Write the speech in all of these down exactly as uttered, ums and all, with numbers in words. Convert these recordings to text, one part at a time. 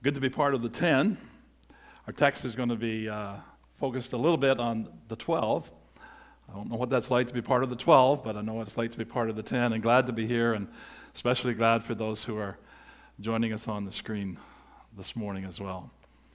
Good to be part of the ten. Our text is going to be uh, focused a little bit on the twelve. I don't know what that's like to be part of the twelve, but I know what it's like to be part of the ten, and glad to be here, and especially glad for those who are joining us on the screen this morning as well.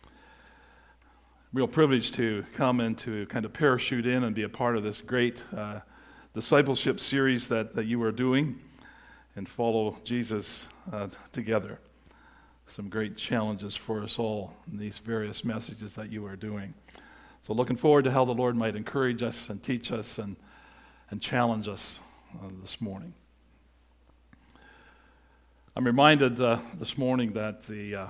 Real privilege to come and to kind of parachute in and be a part of this great uh, discipleship series that, that you are doing and follow Jesus uh, together. Some great challenges for us all in these various messages that you are doing. So looking forward to how the Lord might encourage us and teach us and, and challenge us uh, this morning. I'm reminded uh, this morning that the uh,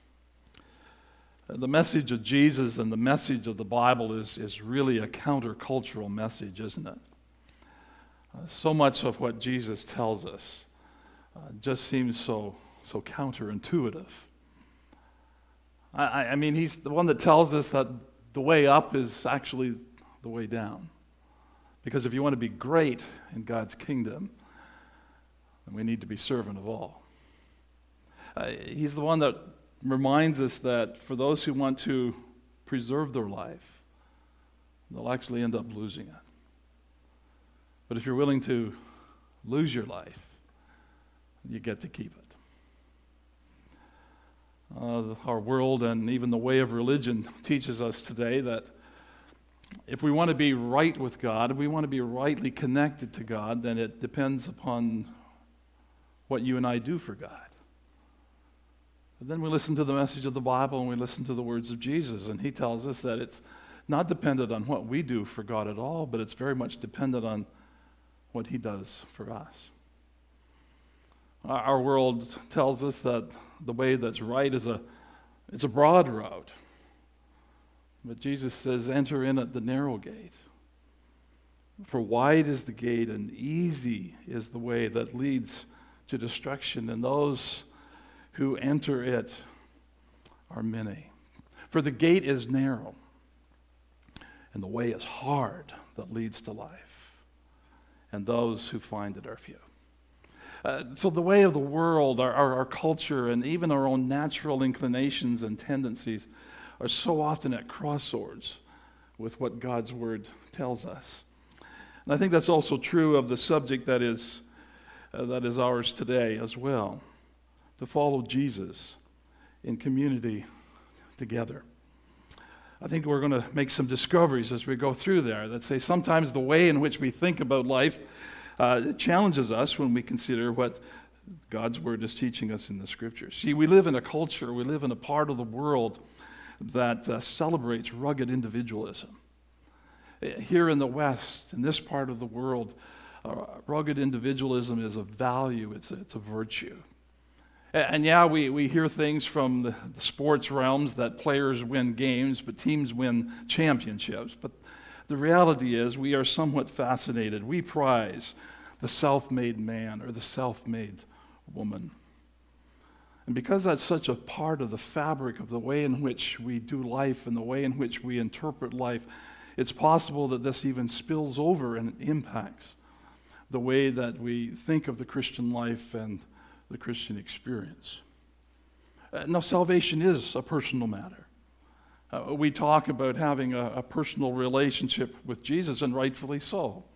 the message of Jesus and the message of the Bible is, is really a countercultural message, isn't it? Uh, so much of what Jesus tells us uh, just seems so so counterintuitive. I, I mean, he's the one that tells us that the way up is actually the way down. Because if you want to be great in God's kingdom, then we need to be servant of all. Uh, he's the one that reminds us that for those who want to preserve their life, they'll actually end up losing it. But if you're willing to lose your life, you get to keep it. Uh, our world and even the way of religion teaches us today that if we want to be right with God, if we want to be rightly connected to God, then it depends upon what you and I do for God. But then we listen to the message of the Bible and we listen to the words of Jesus, and he tells us that it's not dependent on what we do for God at all, but it's very much dependent on what he does for us. Our world tells us that the way that's right is a it's a broad road. But Jesus says, enter in at the narrow gate. For wide is the gate and easy is the way that leads to destruction, and those who enter it are many. For the gate is narrow, and the way is hard that leads to life, and those who find it are few. Uh, so the way of the world, our, our, our culture, and even our own natural inclinations and tendencies are so often at crossroads with what God's Word tells us. And I think that's also true of the subject that is, uh, that is ours today as well, to follow Jesus in community together. I think we're going to make some discoveries as we go through there that say sometimes the way in which we think about life Uh, it challenges us when we consider what God's Word is teaching us in the Scriptures. See, we live in a culture, we live in a part of the world that uh, celebrates rugged individualism. Here in the West, in this part of the world, uh, rugged individualism is a value, it's a, it's a virtue. And, and yeah, we, we hear things from the, the sports realms that players win games, but teams win championships. But the reality is we are somewhat fascinated. We prize the self-made man or the self-made woman. And because that's such a part of the fabric of the way in which we do life and the way in which we interpret life, it's possible that this even spills over and impacts the way that we think of the Christian life and the Christian experience. Uh, now, salvation is a personal matter. Uh, we talk about having a, a personal relationship with Jesus, and rightfully so.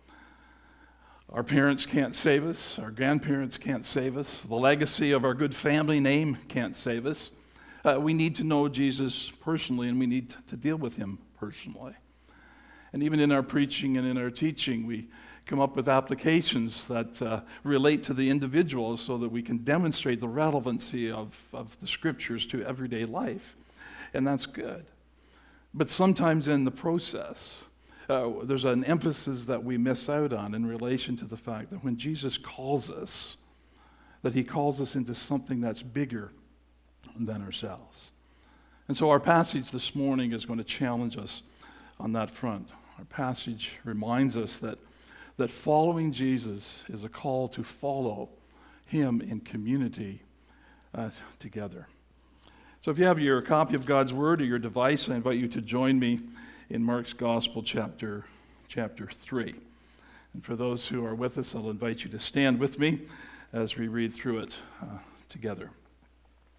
Our parents can't save us. Our grandparents can't save us. The legacy of our good family name can't save us. Uh, we need to know Jesus personally, and we need to deal with him personally. And even in our preaching and in our teaching, we come up with applications that uh, relate to the individual so that we can demonstrate the relevancy of, of the Scriptures to everyday life. And that's good. But sometimes in the process, uh, there's an emphasis that we miss out on in relation to the fact that when Jesus calls us, that he calls us into something that's bigger than ourselves. And so our passage this morning is going to challenge us on that front. Our passage reminds us that, that following Jesus is a call to follow him in community uh, together. So if you have your copy of God's Word or your device, I invite you to join me in Mark's Gospel, chapter, chapter three. And for those who are with us, I'll invite you to stand with me as we read through it uh, together.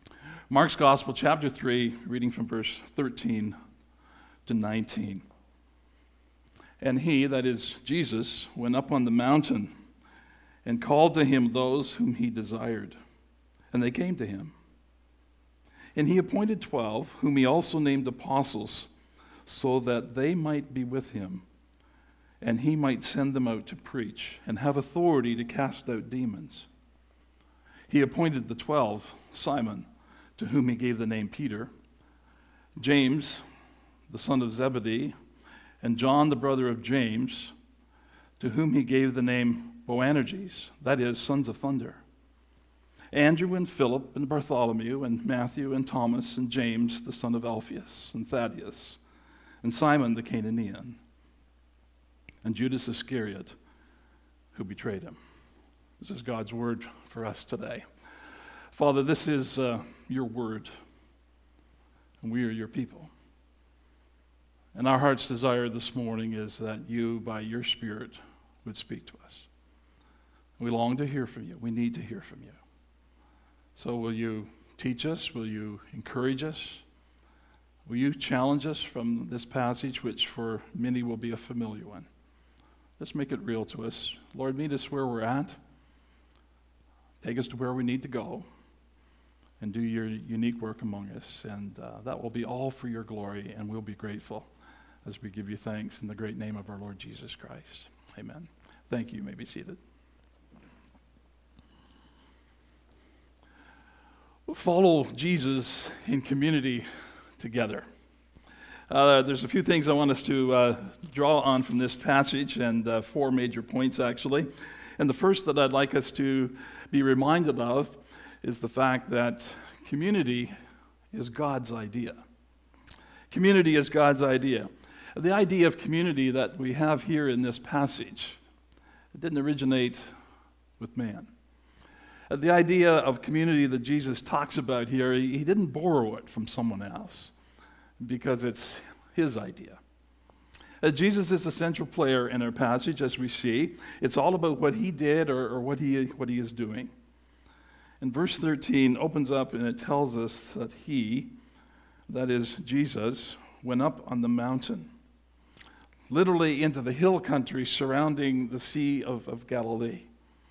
Mark's Gospel, chapter three, reading from verse thirteen to nineteen. And he, that is Jesus, went up on the mountain and called to him those whom he desired. And they came to him. And he appointed twelve, whom he also named apostles, so that they might be with him, and he might send them out to preach, and have authority to cast out demons. He appointed the twelve, Simon, to whom he gave the name Peter, James, the son of Zebedee, and John, the brother of James, to whom he gave the name Boanerges, that is, sons of thunder, Andrew and Philip and Bartholomew and Matthew and Thomas and James, the son of Alphaeus, and Thaddeus, and Simon the Canaanian, and Judas Iscariot, who betrayed him. This is God's word for us today. Father, this is uh, your word, and we are your people. And our heart's desire this morning is that you, by your Spirit, would speak to us. We long to hear from you. We need to hear from you. So will you teach us? Will you encourage us? Will you challenge us from this passage, which for many will be a familiar one? Just make it real to us. Lord, meet us where we're at. Take us to where we need to go, and do your unique work among us. And uh, that will be all for your glory, and we'll be grateful as we give you thanks in the great name of our Lord Jesus Christ. Amen. Thank you. You may be seated. We'll follow Jesus in community together. Uh, there's a few things I want us to uh, draw on from this passage, and uh, four major points, actually. And the first that I'd like us to be reminded of is the fact that community is God's idea. Community is God's idea. The idea of community that we have here in this passage, it didn't originate with man. The idea of community that Jesus talks about here, he didn't borrow it from someone else, because it's his idea. Uh, Jesus is the central player in our passage, as we see. It's all about what he did or, or what he what he is doing. And verse thirteen opens up and it tells us that he, that is Jesus, went up on the mountain, literally into the hill country surrounding the Sea of, of Galilee.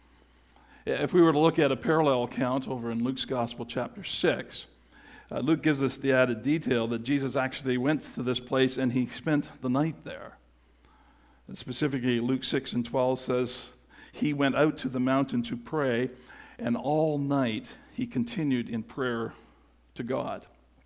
If we were to look at a parallel account over in Luke's Gospel, chapter six, uh, Luke gives us the added detail that Jesus actually went to this place and he spent the night there. And specifically, Luke six and twelve says, he went out to the mountain to pray, and all night he continued in prayer to God.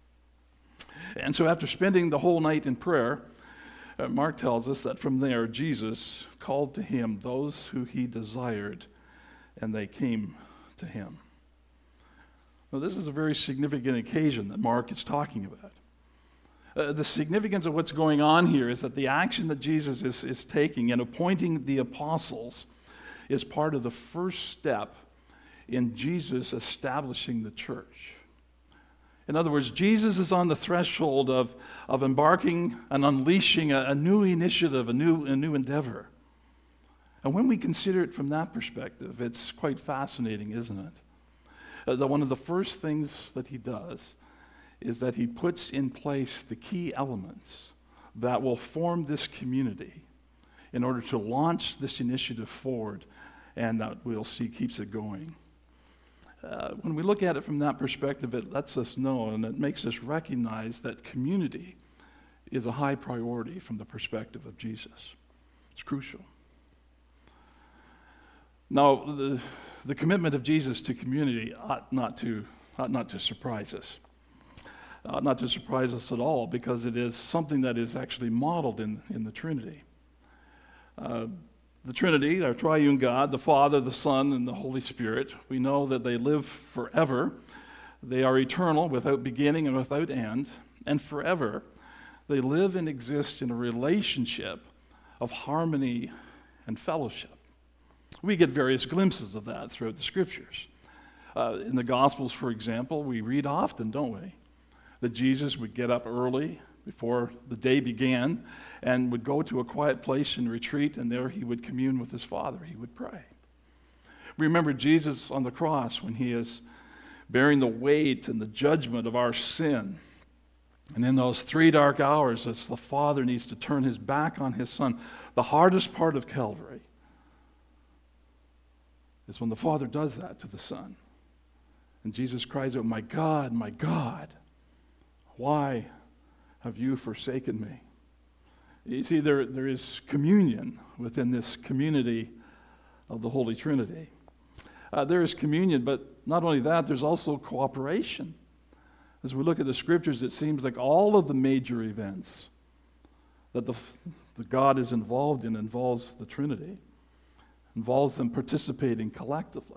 And so after spending the whole night in prayer, uh, Mark tells us that from there Jesus called to him those who he desired, and they came to him. Now, this is a very significant occasion that Mark is talking about. Uh, the significance of what's going on here is that the action that Jesus is, is taking in appointing the apostles is part of the first step in Jesus establishing the church. In other words, Jesus is on the threshold of, of embarking and unleashing a, a new initiative, a new, a new endeavor. And when we consider it from that perspective, it's quite fascinating, isn't it? Uh, that one of the first things that he does is that he puts in place the key elements that will form this community in order to launch this initiative forward, and that we'll see keeps it going. Uh, when we look at it from that perspective, it lets us know and it makes us recognize that community is a high priority from the perspective of Jesus. It's crucial. Now, the, the commitment of Jesus to community ought not to, ought not to surprise us. Ought not to surprise us at all, because it is something that is actually modeled in, in the Trinity. Uh, the Trinity, our triune God, the Father, the Son, and the Holy Spirit, we know that they live forever. They are eternal, without beginning and without end, and forever they live and exist in a relationship of harmony and fellowship. We get various glimpses of that throughout the Scriptures. Uh, in the Gospels, for example, we read often, don't we, that Jesus would get up early before the day began and would go to a quiet place and retreat, and there he would commune with his Father. He would pray. Remember Jesus on the cross when he is bearing the weight and the judgment of our sin. And in those three dark hours, as the Father needs to turn his back on his Son, the hardest part of Calvary is when the Father does that to the Son. And Jesus cries out, "My God, my God, why have you forsaken me?" You see, there, there is communion within this community of the Holy Trinity. Uh, there is communion, but not only that, there's also cooperation. As we look at the Scriptures, it seems like all of the major events that the, the God is involved in involves the Trinity, involves them participating collectively.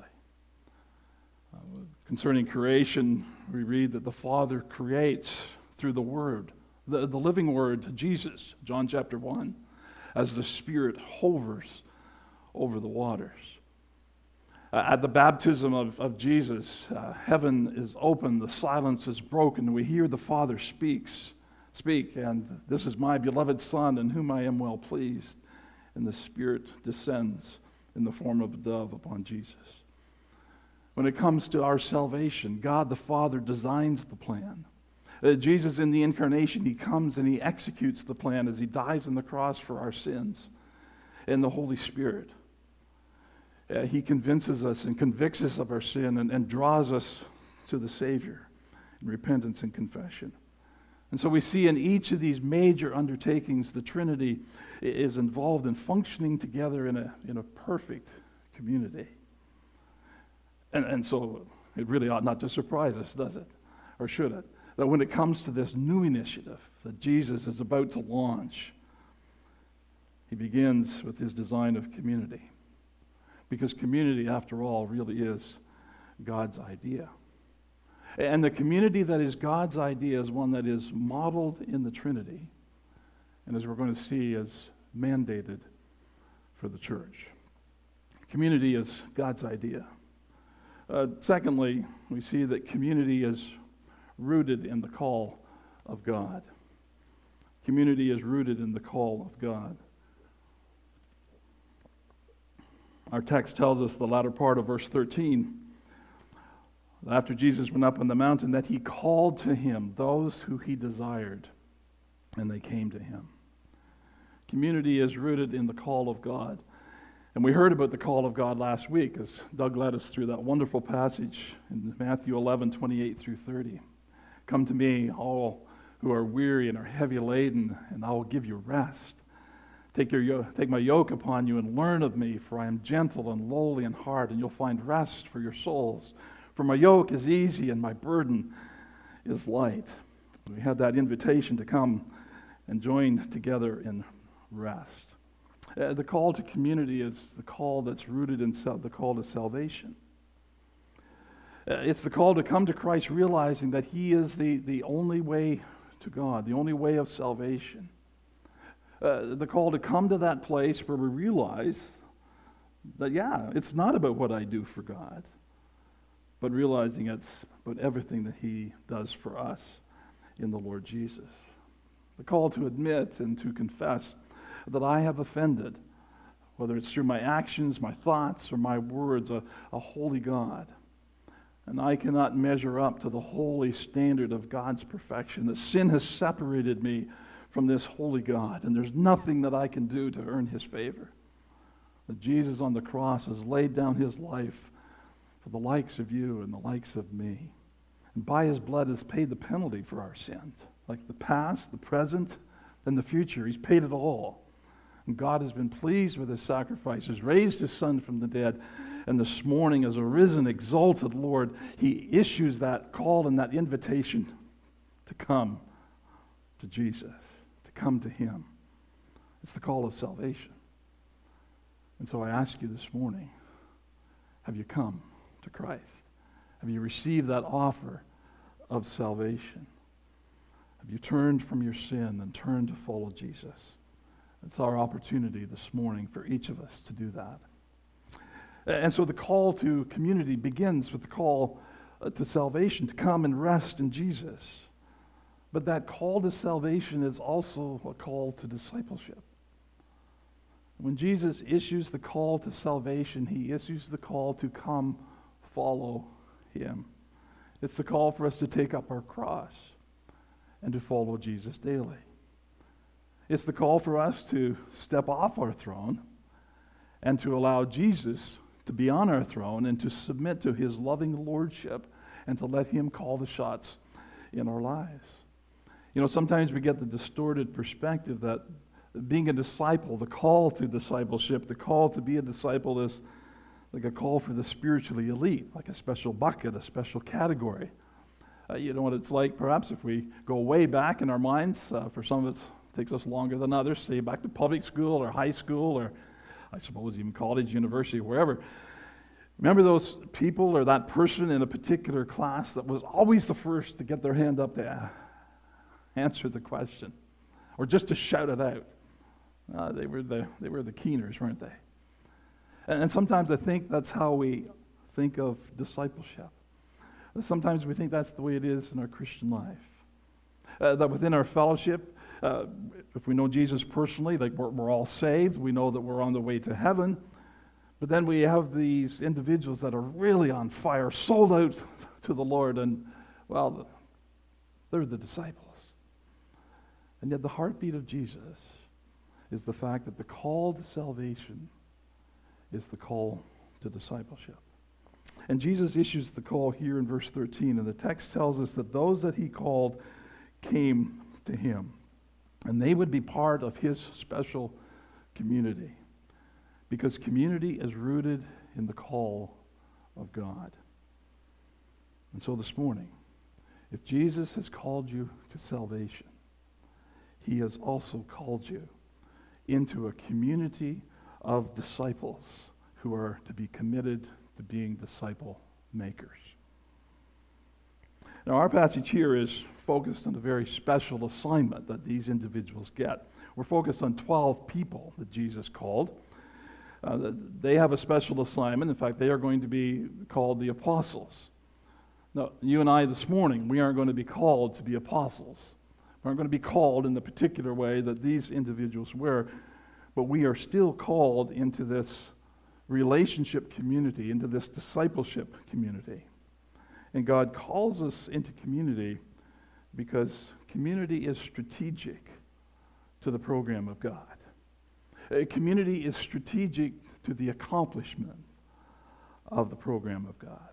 Uh, concerning creation, we read that the Father creates through the Word, the, the living Word, Jesus, John chapter one, as the Spirit hovers over the waters. Uh, at the baptism of, of Jesus, uh, heaven is open, the silence is broken, and we hear the Father speaks, speak, and "This is my beloved Son, in whom I am well pleased." And the Spirit descends in the form of a dove upon Jesus. When it comes to our salvation, God the Father designs the plan. Uh, Jesus in the incarnation, he comes and he executes the plan as he dies on the cross for our sins. And the Holy Spirit, uh, he convinces us and convicts us of our sin and, and draws us to the Savior in repentance and confession. And so we see in each of these major undertakings, the Trinity is involved in functioning together in a, in a perfect community. And, and so it really ought not to surprise us, does it? Or should it? That when it comes to this new initiative that Jesus is about to launch, he begins with his design of community. Because community, after all, really is God's idea. And the community that is God's idea is one that is modeled in the Trinity, and as we're going to see, is mandated for the church. Community is God's idea. Uh, secondly, we see that community is rooted in the call of God. Community is rooted in the call of God. Our text tells us, the latter part of verse thirteen, that after Jesus went up on the mountain, that he called to him those who he desired, and they came to him. Community is rooted in the call of God. And we heard about the call of God last week as Doug led us through that wonderful passage in Matthew eleven, twenty-eight through thirty. "Come to me, all who are weary and are heavy laden, and I will give you rest. Take, your yo- take my yoke upon you and learn of me, for I am gentle and lowly in heart, and you'll find rest for your souls. For my yoke is easy and my burden is light." We had that invitation to come and join together in rest. Uh, the call to community is the call that's rooted in sal- the call to salvation. Uh, it's the call to come to Christ realizing that he is the, the only way to God, the only way of salvation. Uh, the call to come to that place where we realize that, yeah, it's not about what I do for God, but realizing it's about everything that he does for us in the Lord Jesus. The call to admit and to confess that I have offended, whether it's through my actions, my thoughts, or my words, a, a holy God. And I cannot measure up to the holy standard of God's perfection. That sin has separated me from this holy God, and there's nothing that I can do to earn his favor. That Jesus on the cross has laid down his life for the likes of you and the likes of me. And by his blood has paid the penalty for our sins. Like the past, the present, and the future. He's paid it all. And God has been pleased with his sacrifices, raised his Son from the dead, and this morning as a risen, exalted Lord, he issues that call and that invitation to come to Jesus, to come to him. It's the call of salvation. And so I ask you this morning, have you come to Christ? Have you received that offer of salvation? Have you turned from your sin and turned to follow Jesus? It's our opportunity this morning for each of us to do that. And so the call to community begins with the call to salvation, to come and rest in Jesus. But that call to salvation is also a call to discipleship. When Jesus issues the call to salvation, he issues the call to come follow him. It's the call for us to take up our cross and to follow Jesus daily. It's the call for us to step off our throne and to allow Jesus to be on our throne and to submit to his loving lordship and to let him call the shots in our lives. You know, sometimes we get the distorted perspective that being a disciple, the call to discipleship, the call to be a disciple is like a call for the spiritually elite, like a special bucket, a special category. Uh, you know what it's like, perhaps, if we go way back in our minds. Uh, for some of us, it takes us longer than others, say back to public school or high school or I suppose even college, university, wherever. Remember those people or that person in a particular class that was always the first to get their hand up to answer the question or just to shout it out? Uh, they were the they were the keeners, weren't they? And, and sometimes I think that's how we think of discipleship. Sometimes we think that's the way it is in our Christian life. Uh, that within our fellowship, uh, if we know Jesus personally, like we're, we're all saved, we know that we're on the way to heaven. But then we have these individuals that are really on fire, sold out to the Lord, and, well, they're the disciples. And yet the heartbeat of Jesus is the fact that the call to salvation is the call to discipleship. And Jesus issues the call here in verse thirteen, and the text tells us that those that he called came to him, and they would be part of his special community, because community is rooted in the call of God. And so this morning, if Jesus has called you to salvation, he has also called you into a community of disciples who are to be committed to being disciple makers. Now, our passage here is focused on a very special assignment that these individuals get. We're focused on twelve people that Jesus called. Uh, they have a special assignment. In fact, they are going to be called the apostles. Now, you and I this morning, we aren't going to be called to be apostles. We aren't going to be called in the particular way that these individuals were, but we are still called into this relationship community, into this discipleship community. And God calls us into community because community is strategic to the program of God. A community is strategic to the accomplishment of the program of God.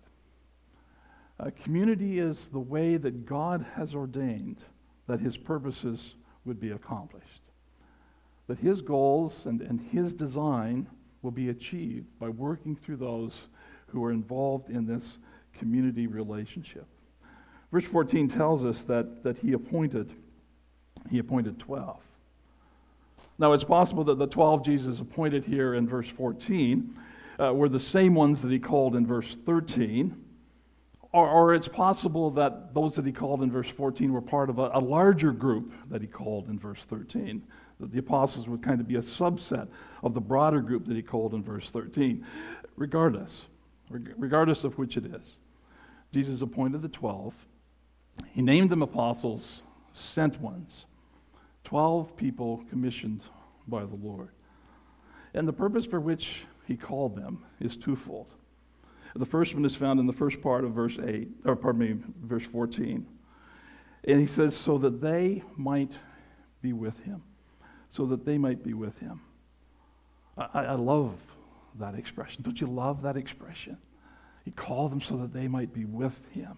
A community is the way that God has ordained that his purposes would be accomplished. That his goals and, and his design will be achieved by working through those who are involved in this community relationship. Verse fourteen tells us that, that he appointed he appointed twelve. Now, it's possible that the twelve Jesus appointed here in verse fourteen uh, were the same ones that he called in verse thirteen, or, or it's possible that those that he called in verse fourteen were part of a, a larger group that he called in verse thirteen, that the apostles would kind of be a subset of the broader group that he called in verse thirteen. Regardless, regardless of which it is, Jesus appointed the twelve. He named them apostles, sent ones. Twelve people commissioned by the Lord. And the purpose for which he called them is twofold. The first one is found in the first part of verse eight, or pardon me, verse fourteen. And he says, so that they might be with him. So that they might be with him. I, I love that expression. Don't you love that expression? He called them so that they might be with him.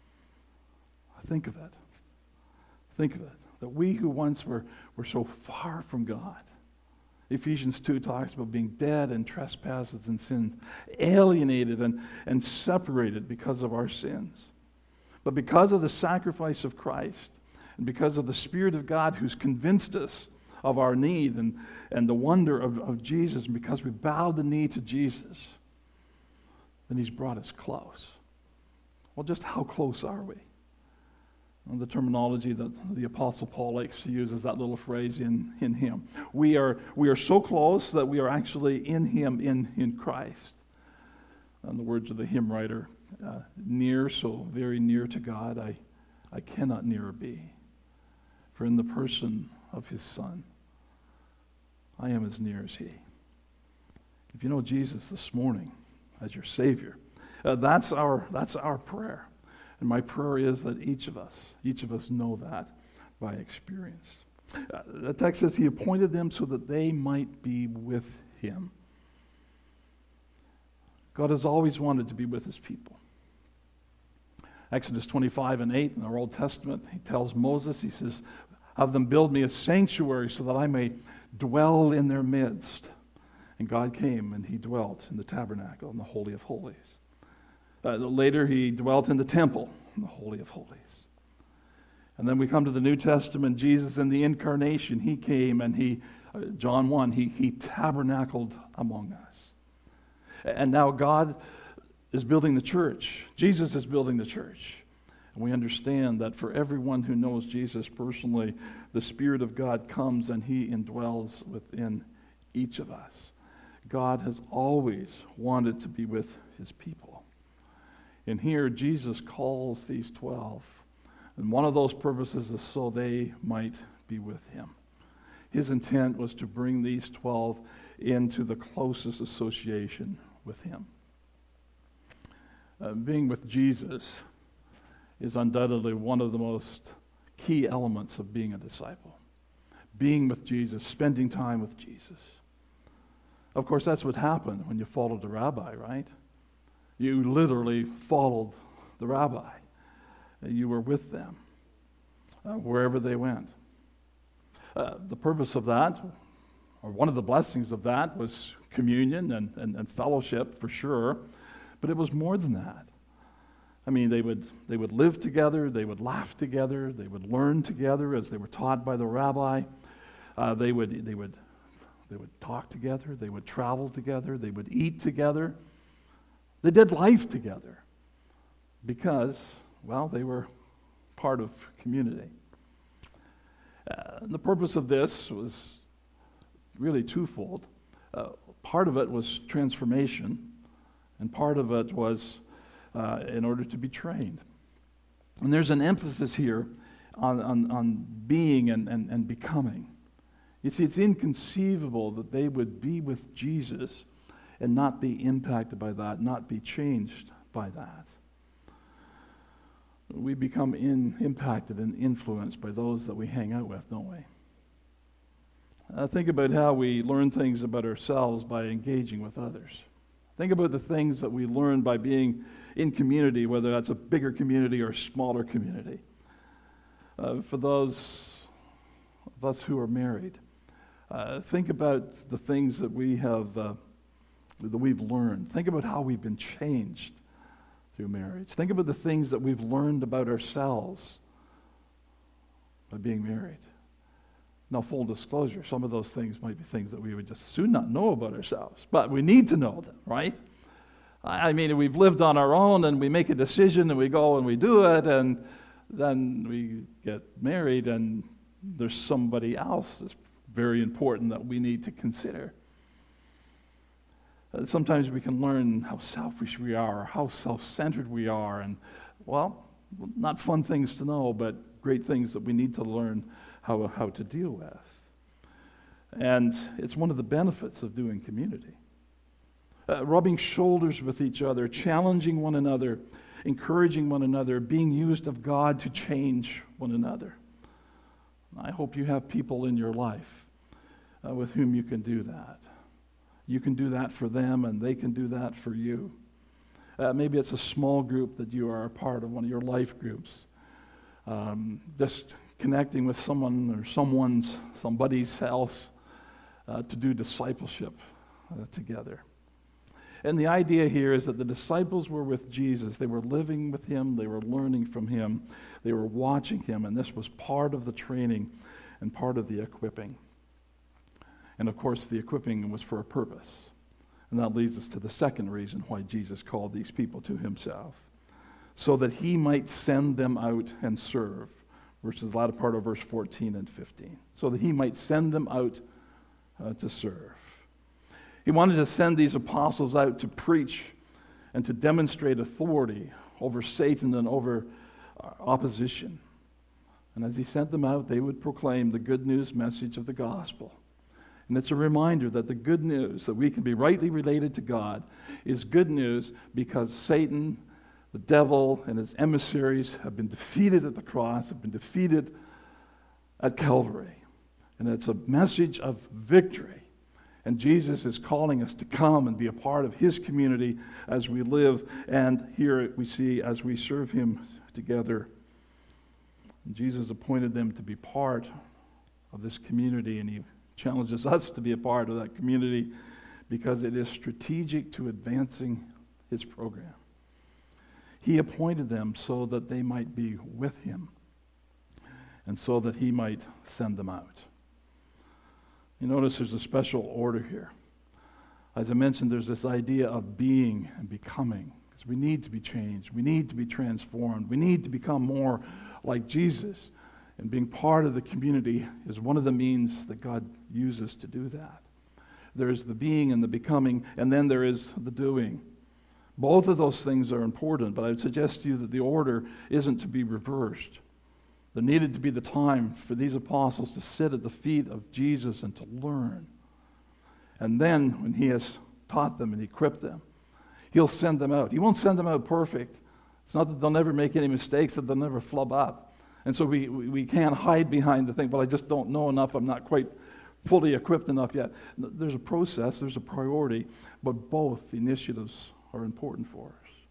Think of it. Think of it. That we who once were, were so far from God. Ephesians two talks about being dead in trespasses and sins, alienated and, and separated because of our sins. But because of the sacrifice of Christ, and because of the Spirit of God who's convinced us of our need and, and the wonder of, of Jesus, and because we bowed the knee to Jesus, then he's brought us close. Well, just how close are we? Well, the terminology that the Apostle Paul likes to use is that little phrase, in, in him. We are, we are so close that we are actually in him, in, in Christ. In the words of the hymn writer, uh, near, so very near to God, I, I cannot nearer be. For in the person of his Son, I am as near as he. If you know Jesus this morning as your Savior, uh, that's our that's our prayer. And my prayer is that each of us, each of us know that by experience. Uh, the text says he appointed them so that they might be with him. God has always wanted to be with his people. Exodus twenty-five and eight in our Old Testament, he tells Moses, he says, have them build me a sanctuary so that I may dwell in their midst. And God came and he dwelt in the tabernacle in the Holy of Holies. Uh, later he dwelt in the temple in the Holy of Holies. And then we come to the New Testament, Jesus in the incarnation, he came and he, uh, John one, he, he tabernacled among us. And now God is building the church. Jesus is building the church. And we understand that for everyone who knows Jesus personally, the Spirit of God comes and he indwells within each of us. God has always wanted to be with his people. And here Jesus calls these twelve. And one of those purposes is so they might be with him. His intent was to bring these twelve into the closest association with him. Uh, being with Jesus is undoubtedly one of the most key elements of being a disciple. Being with Jesus, spending time with Jesus. Of course, that's what happened when you followed the rabbi, right? You literally followed the rabbi. You were with them uh, wherever they went. Uh, the purpose of that, or one of the blessings of that, was communion and, and, and fellowship for sure, but it was more than that. I mean, they would they would live together, they would laugh together, they would learn together as they were taught by the rabbi. Uh, they would they would they would talk together, they would travel together, they would eat together. They did life together because, well, they were part of community. Uh, and the purpose of this was really twofold. Uh, part of it was transformation, and part of it was uh, in order to be trained. And there's an emphasis here on, on, on being and, and, and becoming. You see, it's inconceivable that they would be with Jesus and not be impacted by that, not be changed by that. We become in, impacted and influenced by those that we hang out with, don't we? Uh, think about how we learn things about ourselves by engaging with others. Think about the things that we learn by being in community, whether that's a bigger community or a smaller community. Uh, for those of us who are married, uh, think about the things that we have, uh, that we've learned. Think about how we've been changed through marriage. Think about the things that we've learned about ourselves by being married. Now, full disclosure, some of those things might be things that we would just soon not know about ourselves, but we need to know them, right? I mean, we've lived on our own and we make a decision and we go and we do it, and then we get married and there's somebody else that's very important that we need to consider. Uh, sometimes we can learn how selfish we are, how self-centered we are, and, well, not fun things to know, but great things that we need to learn how, how to deal with. And it's one of the benefits of doing community. Uh, rubbing shoulders with each other, challenging one another, encouraging one another, being used of God to change one another. I hope you have people in your life uh, with whom you can do that. You can do that for them, and they can do that for you. Uh, maybe it's a small group that you are a part of, one of your life groups. Um, just connecting with someone or someone's, somebody's else uh, to do discipleship uh, together. And the idea here is that the disciples were with Jesus. They were living with him. They were learning from him. They were watching him, and this was part of the training and part of the equipping. And of course, the equipping was for a purpose. And that leads us to the second reason why Jesus called these people to himself. So that he might send them out and serve. Verses, the latter part of verse fourteen and fifteen. So that he might send them out uh, to serve. He wanted to send these apostles out to preach and to demonstrate authority over Satan and over opposition. And as he sent them out, they would proclaim the good news message of the gospel. And it's a reminder that the good news, that we can be rightly related to God, is good news because Satan, The devil and his emissaries have been defeated at the cross, have been defeated at Calvary. And it's a message of victory. And Jesus is calling us to come and be a part of his community as we live. And here we see as we serve him together. And Jesus appointed them to be part of this community, and he challenges us to be a part of that community because it is strategic to advancing his program. He appointed them so that they might be with him and so that he might send them out. You notice there's a special order here. As I mentioned, there's this idea of being and becoming, because we need to be changed. We need to be transformed. We need to become more like Jesus. And being part of the community is one of the means that God uses to do that. There is the being and the becoming, and then there is the doing. Both of those things are important, but I would suggest to you that the order isn't to be reversed. There needed to be the time for these apostles to sit at the feet of Jesus and to learn. And then, when he has taught them and equipped them, he'll send them out. He won't send them out perfect. It's not that they'll never make any mistakes, that they'll never flub up. And so we, we, we can't hide behind the thing, but I just don't know enough, I'm not quite fully equipped enough yet. There's a process, there's a priority, but both initiatives are important for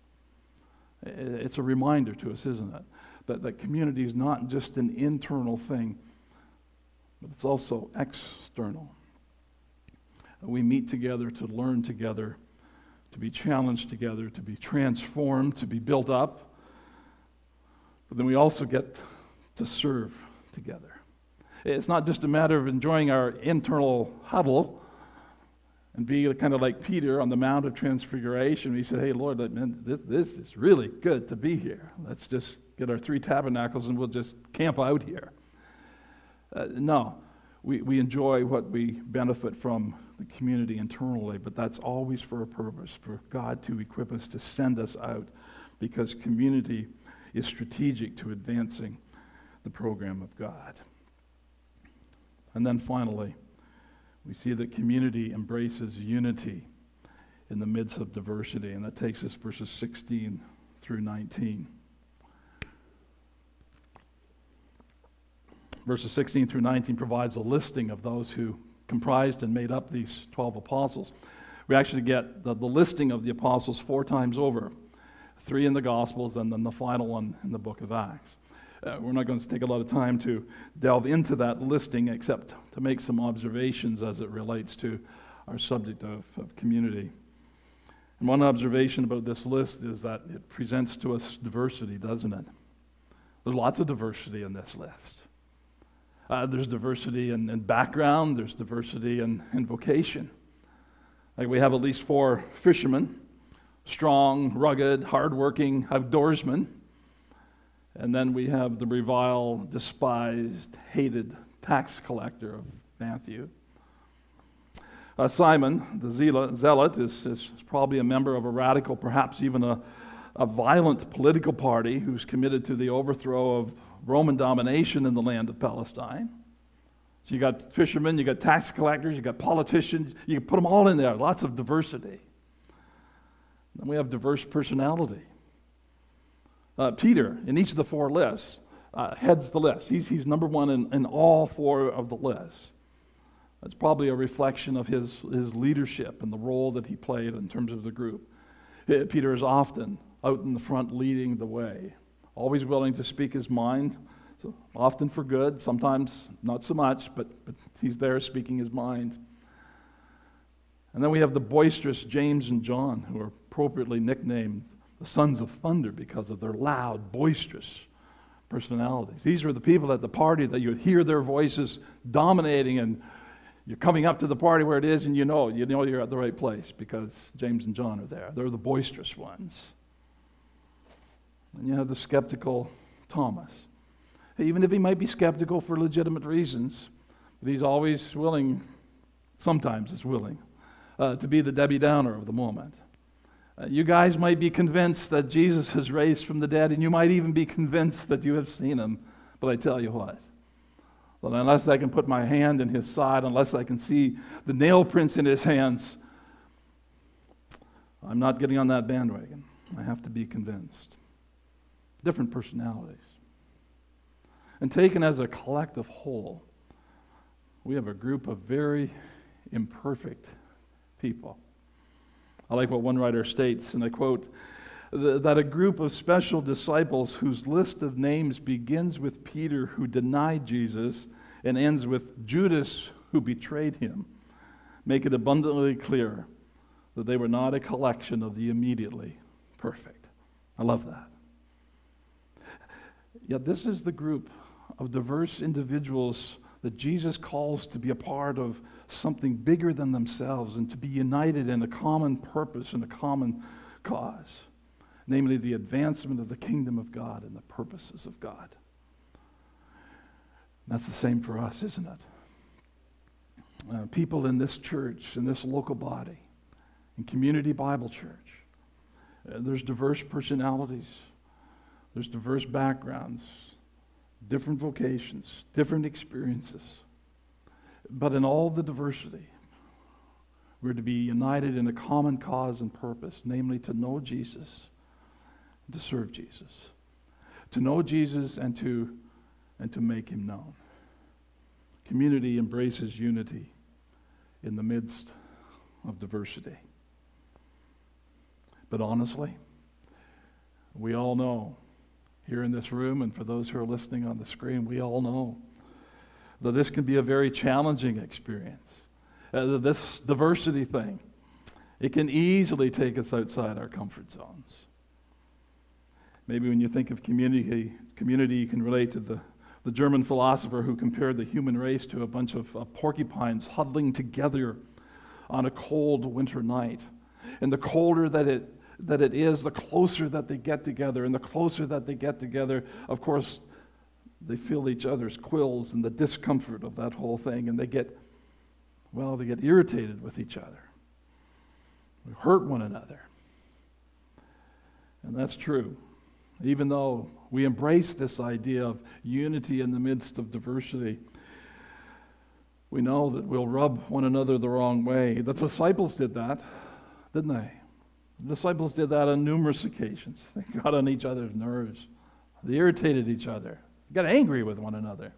us. It's a reminder to us, isn't it? That, that community is not just an internal thing, but it's also external. We meet together to learn together, to be challenged together, to be transformed, to be built up. But then we also get to serve together. It's not just a matter of enjoying our internal huddle and be kind of like Peter on the Mount of Transfiguration. He said, hey, Lord, man, this, this is really good to be here. Let's just get our three tabernacles and we'll just camp out here. Uh, no, we, we enjoy what we benefit from the community internally, but that's always for a purpose, for God to equip us, to send us out, because community is strategic to advancing the program of God. And then finally, we see that community embraces unity in the midst of diversity, and that takes us verses sixteen through nineteen. Verses sixteen through nineteen provides a listing of those who comprised and made up these twelve apostles. We actually get the, the listing of the apostles four times over, three in the Gospels and then the final one in the book of Acts. Uh, we're not going to take a lot of time to delve into that listing except to make some observations as it relates to our subject of, of community. And one observation about this list is that it presents to us diversity, doesn't it? There's lots of diversity in this list. Uh, there's diversity in, in background, there's diversity in, in vocation. Like we have at least four fishermen, strong, rugged, hardworking outdoorsmen. And then we have the reviled, despised, hated tax collector of Matthew. Uh, Simon, the zealot, is, is probably a member of a radical, perhaps even a, a violent political party who's committed to the overthrow of Roman domination in the land of Palestine. So you got fishermen, you got tax collectors, you got politicians, you can put them all in there, lots of diversity. Then we have diverse personality. Uh, Peter, in each of the four lists, uh, heads the list. He's, he's number one in, in all four of the lists. That's probably a reflection of his, his leadership and the role that he played in terms of the group. Peter is often out in the front leading the way, always willing to speak his mind, so often for good, sometimes not so much, but, but he's there speaking his mind. And then we have the boisterous James and John, who are appropriately nicknamed the sons of thunder because of their loud, boisterous personalities. These were the people at the party that you would hear their voices dominating, and you're coming up to the party where it is, and you know, you know you're at the right place because James and John are there. They're the boisterous ones. And you have the skeptical Thomas. Even if he might be skeptical for legitimate reasons, but he's always willing, sometimes is willing, uh, to be the Debbie Downer of the moment. Uh, you guys might be convinced that Jesus has raised from the dead, and you might even be convinced that you have seen him, but I tell you what, well, unless I can put my hand in his side, unless I can see the nail prints in his hands, I'm not getting on that bandwagon. I have to be convinced. Different personalities. And taken as a collective whole, we have a group of very imperfect people. I like what one writer states, and I quote, that a group of special disciples whose list of names begins with Peter, who denied Jesus, and ends with Judas, who betrayed him, make it abundantly clear that they were not a collection of the immediately perfect. I love that. Yet this is the group of diverse individuals that Jesus calls to be a part of something bigger than themselves and to be united in a common purpose and a common cause, namely the advancement of the kingdom of God and the purposes of God. That's the same for us, isn't it? Uh, people in this church, in this local body, in Community Bible Church, uh, there's diverse personalities, there's diverse backgrounds, different vocations, different experiences. But in all the diversity, we're to be united in a common cause and purpose, namely to know Jesus and to serve Jesus. To know Jesus and to, and to make him known. Community embraces unity in the midst of diversity. But honestly, we all know, here in this room, and for those who are listening on the screen, we all know that this can be a very challenging experience. Uh, this diversity thing, it can easily take us outside our comfort zones. Maybe when you think of community, community, you can relate to the, the German philosopher who compared the human race to a bunch of uh, porcupines huddling together on a cold winter night. And the colder that it that it is, the closer that they get together. And the closer that they get together, of course, they feel each other's quills and the discomfort of that whole thing. And they get, well, they get irritated with each other. We hurt one another. And that's true. Even though we embrace this idea of unity in the midst of diversity, we know that we'll rub one another the wrong way. The disciples did that, didn't they? The disciples did that on numerous occasions. They got on each other's nerves. They irritated each other. They got angry with one another.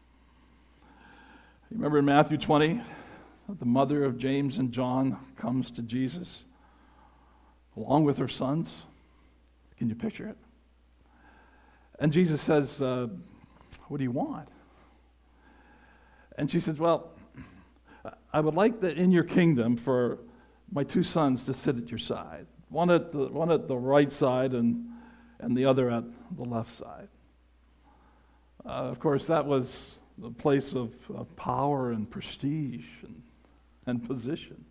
You remember in Matthew twenty, the mother of James and John comes to Jesus along with her sons. Can you picture it? And Jesus says, uh, what do you want? And she says, well, I would like that in your kingdom for my two sons to sit at your side. One at the, one at the right side and, and the other at the left side. Uh, of course, that was the place of, of power and prestige and, and position.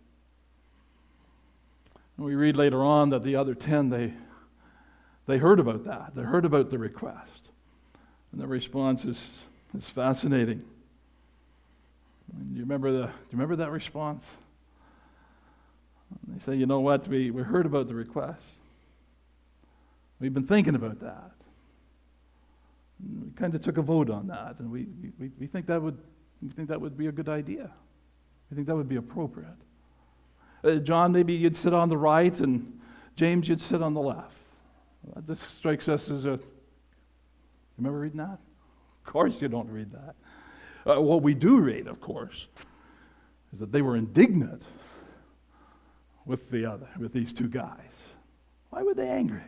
And we read later on that the other ten, they, they heard about that. They heard about the request. And their response is, is fascinating. And you remember the, do you remember that response? They say, you know what, we, we heard about the request. We've been thinking about that. And we kind of took a vote on that, and we, we, we think that would we think that would be a good idea. We think that would be appropriate. Uh, John, maybe you'd sit on the right, and James, you'd sit on the left. That just strikes us as a... Remember reading that? Of course you don't read that. Uh, what we do read, of course, is that they were indignant with the other, with these two guys. Why were they angry?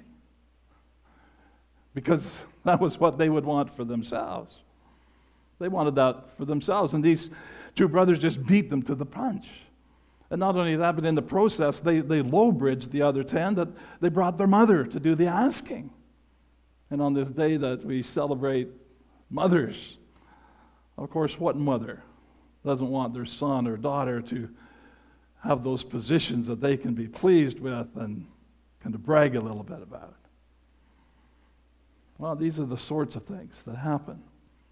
Because that was what they would want for themselves. They wanted that for themselves, and these two brothers just beat them to the punch. And not only that, but in the process, they, they low-bridged the other ten, that they brought their mother to do the asking. And on this day that we celebrate mothers, of course, what mother doesn't want their son or daughter to have those positions that they can be pleased with and kind of brag a little bit about? Well, these are the sorts of things that happen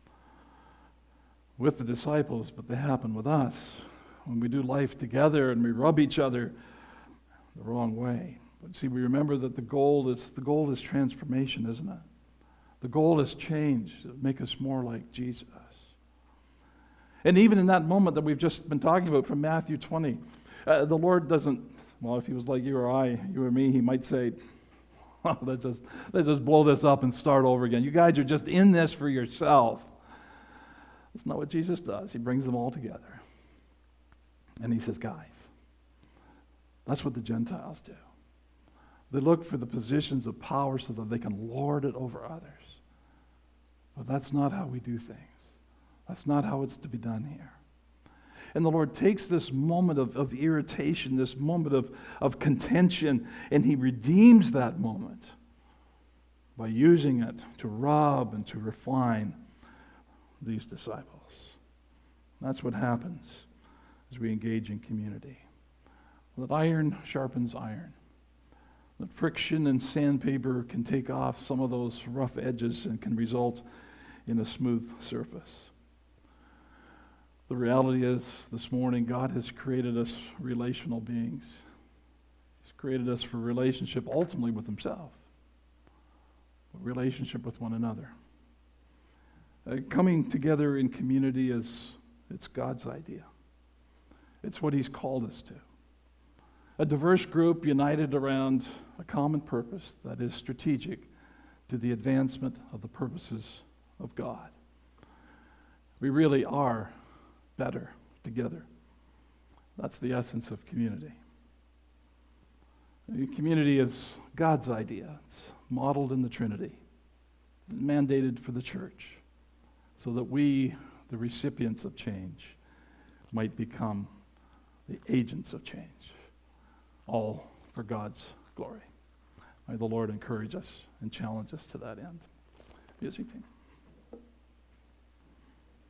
with the disciples, but they happen with us when we do life together and we rub each other the wrong way. But see, we remember that the goal is the goal is transformation, isn't it? The goal is change, to make us more like Jesus. And even in that moment that we've just been talking about from Matthew twenty, uh, the Lord doesn't, well, if he was like you or I, you or me, he might say, let's just let's just blow this up and start over again. You guys are just in this for yourself. That's not what Jesus does. He brings them all together. And he says, guys, that's what the Gentiles do. They look for the positions of power so that they can lord it over others. But that's not how we do things. That's not how it's to be done here. And the Lord takes this moment of, of irritation, this moment of, of contention, and he redeems that moment by using it to rub and to refine these disciples. That's what happens as we engage in community. That iron sharpens iron. That friction and sandpaper can take off some of those rough edges and can result in a smooth surface. The reality is, this morning, God has created us relational beings. He's created us for relationship ultimately with himself, but relationship with one another. Uh, coming together in community is, it's God's idea. It's what he's called us to. A diverse group united around a common purpose that is strategic to the advancement of the purposes of God. We really are better together. That's the essence of community. Community is God's idea. It's modeled in the Trinity, mandated for the church, so that we, the recipients of change, might become the agents of change, all for God's glory. May the Lord encourage us and challenge us to that end. Music team.